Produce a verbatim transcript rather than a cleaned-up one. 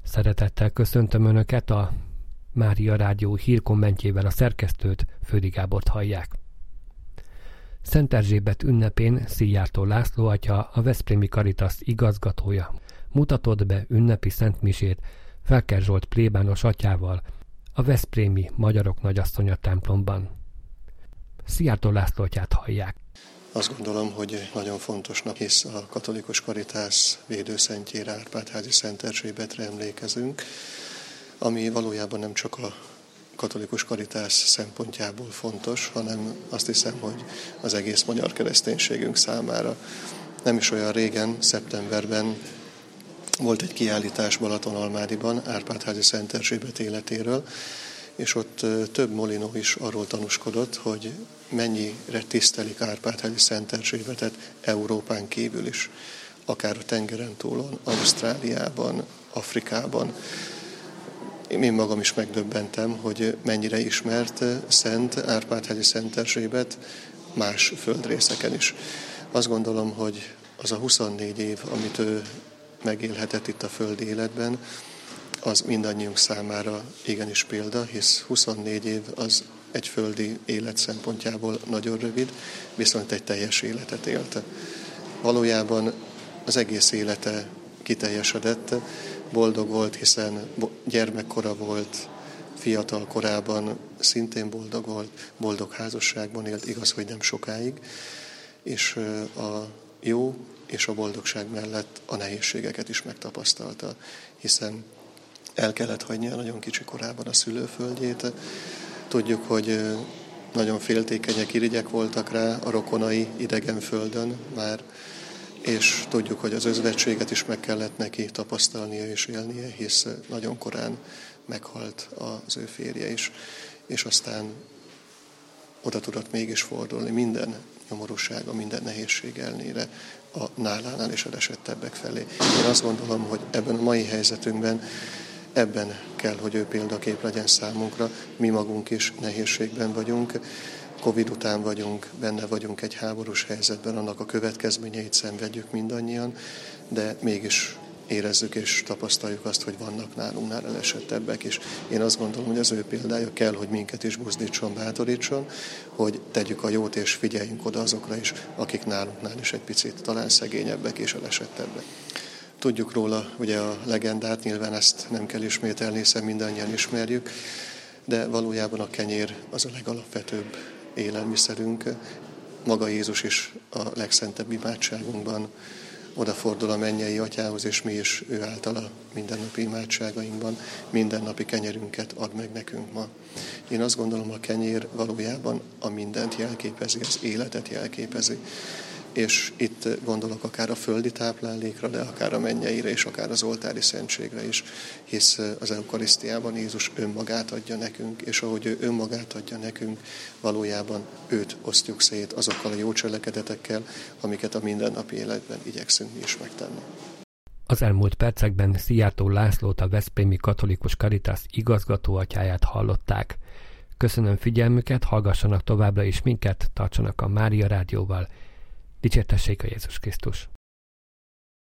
Szeretettel köszöntöm Önöket, a Mária Rádió hírkommentjével a szerkesztőt, Fődi Gábort hallják. Szent Erzsébet ünnepén Szijjártó László atya, a Veszprémi Caritas igazgatója mutatott be ünnepi szentmisét Felker Zsolt plébános atyával a veszprémi Magyarok Nagyasszonya templomban. Szijjártó László atyát hallják. Azt gondolom, hogy nagyon fontosnak, hisz a katolikus Caritas védőszentjére, Árpád-házi Szent Erzsébetre emlékezünk, ami valójában nem csak a katolikus Caritas szempontjából fontos, hanem azt hiszem, hogy az egész magyar kereszténységünk számára. Nem is olyan régen, szeptemberben volt egy kiállítás Balatonalmádiban Árpád-házi Szent Erzsébet életéről, és ott több molinó is arról tanúskodott, hogy mennyire tisztelik Árpád-házi Szent Erzsébetet Európán kívül is, akár a tengeren túlon, Ausztráliában, Afrikában. Én magam is megdöbbentem, hogy mennyire ismert szent Árpád-házi Szent Erzsébet más földrészeken is. Azt gondolom, hogy az a huszonnégy év, amit ő megélhetett itt a földi életben, az mindannyiunk számára igenis példa, hisz huszonnégy év az egy földi élet szempontjából nagyon rövid, viszont egy teljes életet élte. Valójában az egész élete kiteljesedett, boldog volt, hiszen gyermekkora volt, fiatal korában szintén boldog volt, boldog házasságban élt, igaz, hogy nem sokáig, és a jó és a boldogság mellett a nehézségeket is megtapasztalta, hiszen el kellett hagynia nagyon kicsi korában a szülőföldjét. Tudjuk, hogy nagyon féltékenyek, irigyek voltak rá a rokonai idegen földön már, és tudjuk, hogy az özvegységet is meg kellett neki tapasztalnia és élnie, hisz nagyon korán meghalt az ő férje is, és aztán oda tudott mégis fordulni minden nyomorúsága, minden nehézség ellenére a nálánál és elesettebbek felé. Én azt gondolom, hogy ebben a mai helyzetünkben ebben kell, hogy ő példakép legyen számunkra. Mi magunk is nehézségben vagyunk, Covid után vagyunk, benne vagyunk egy háborús helyzetben, annak a következményeit szenvedjük mindannyian, de mégis érezzük és tapasztaljuk azt, hogy vannak nálunknál elesettebbek is. Én azt gondolom, hogy az ő példája kell, hogy minket is buzdítson, bátorítson, hogy tegyük a jót és figyeljünk oda azokra is, akik nálunknál is egy picit talán szegényebbek és elesettebbek. Tudjuk róla ugye a legendát, nyilván ezt nem kell ismételni, hiszen mindannyian ismerjük, de valójában a kenyér az a legalapvetőbb élelmiszerünk. Maga Jézus is a legszentebb imádságunkban odafordul a mennyei atyához, és mi is ő általa mindennapi imádságainkban mindennapi kenyerünket ad meg nekünk ma. Én azt gondolom, a kenyér valójában a mindent jelképezi, az életet jelképezi. És itt gondolok akár a földi táplálékra, de akár a mennyeire, és akár az oltári szentségre is, hisz az eukarisztiában Jézus önmagát adja nekünk, és ahogy ő önmagát adja nekünk, valójában őt osztjuk szét azokkal a jó cselekedetekkel, amiket a mindennapi életben igyekszünk mi is megtenni. Az elmúlt percekben Szijjártó Lászlót, a Veszprémi Katolikus Caritas igazgatóatyáját hallották. Köszönöm figyelmüket, hallgassanak továbbra is minket, tartsanak a Mária Rádióval. Dicsértessék a Jézus Krisztus!